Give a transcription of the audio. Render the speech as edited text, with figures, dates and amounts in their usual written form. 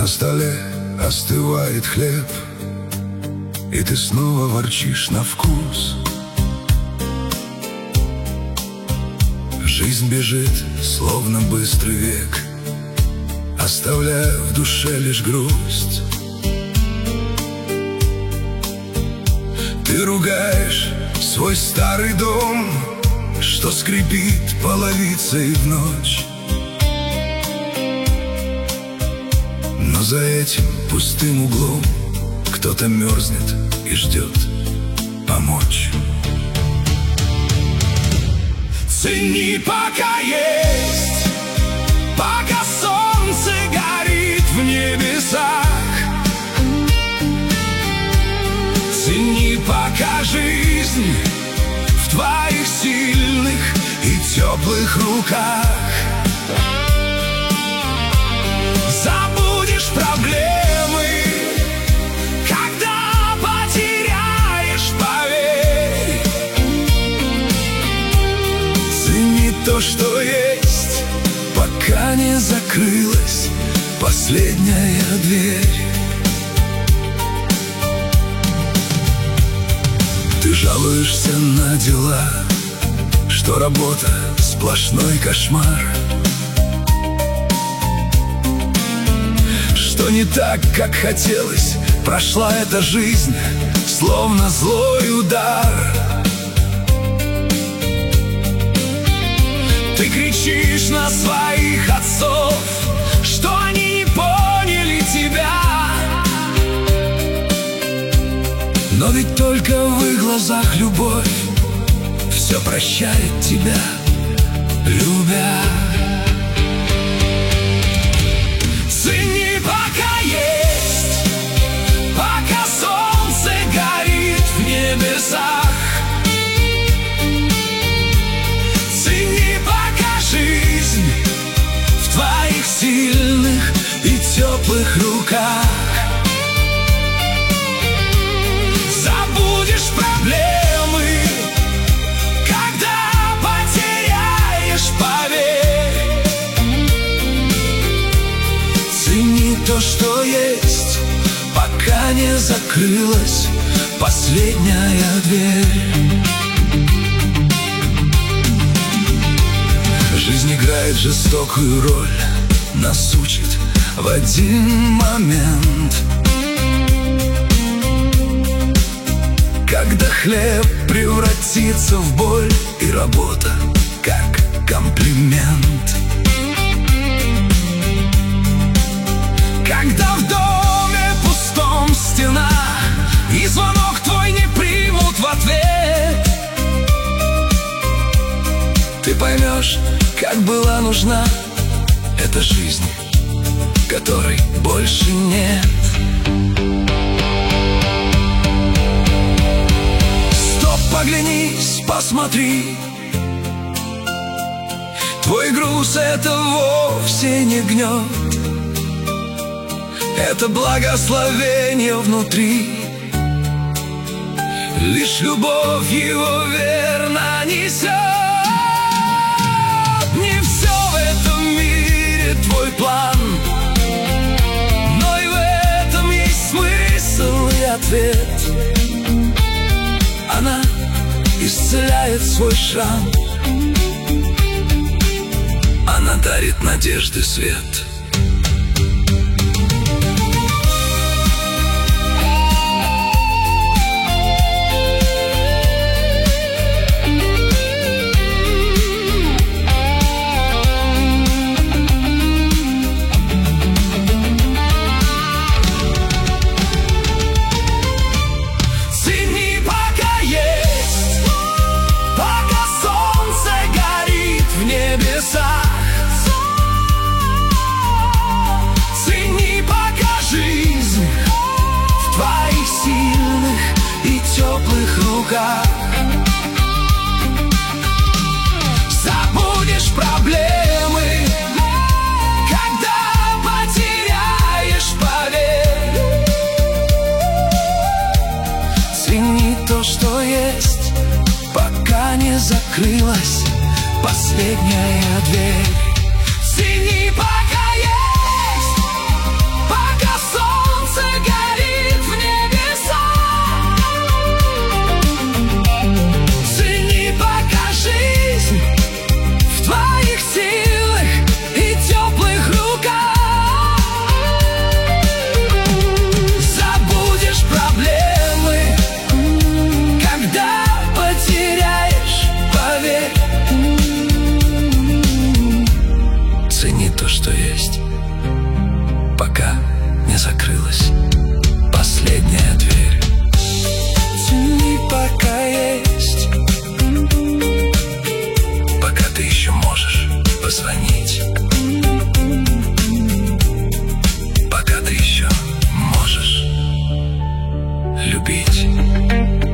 столе остывает хлеб, и ты снова ворчишь на вкус. Жизнь бежит, словно быстрый век, оставляя в душе лишь грусть. Ты ругаешь свой старый дом, что скрипит половицей в ночь. Но за этим пустым углом кто-то мерзнет и ждет помочь. Цени, пока есть, пока солнце горит в небесах. Цени, пока жизнь в твоих сильных и теплых руках. Забудешь проблемы, когда потеряешь, поверь. Цени то, что есть, пока не закрылась последняя дверь. Ты жалуешься на дела, что работа сплошной кошмар, что не так, как хотелось, прошла эта жизнь, словно злой удар. Ты кричишь на своих отцов, что они не поняли тебя. Но ведь только в их глазах любовь все прощает тебя, любя. Цени, пока есть, пока солнце горит в небесах. Цени, пока жизнь в твоих сильных и теплых руках. Забудешь проблемы, когда потеряешь, поверь. Цени то, что есть, пока не закрылась последняя дверь. Жизнь играет жестокую роль, нас учит в один момент. Когда хлеб превратится в боль, и работа как комплимент. Когда в доме пустом стена, и звонок твой не примут в ответ, ты поймешь, как была нужна эта жизнь, которой больше нет. Оглянись, посмотри, твой груз — это вовсе не гнет, это благословение внутри. Лишь любовь его верно несет. Не все в этом мире твой план, но и в этом есть смысл и ответ. Она исцеляет свой шрам, она дарит надежды свет. Цени, пока жизнь в твоих сильных и теплых руках. Забудешь проблемы, когда потеряешь, поверь. Цени то, что есть, пока не закрылась последняя дверь. Цени, пока есть, пока то, что есть, пока не закрылась последняя дверь. Цени, пока есть, пока ты еще можешь позвонить, пока ты еще можешь любить.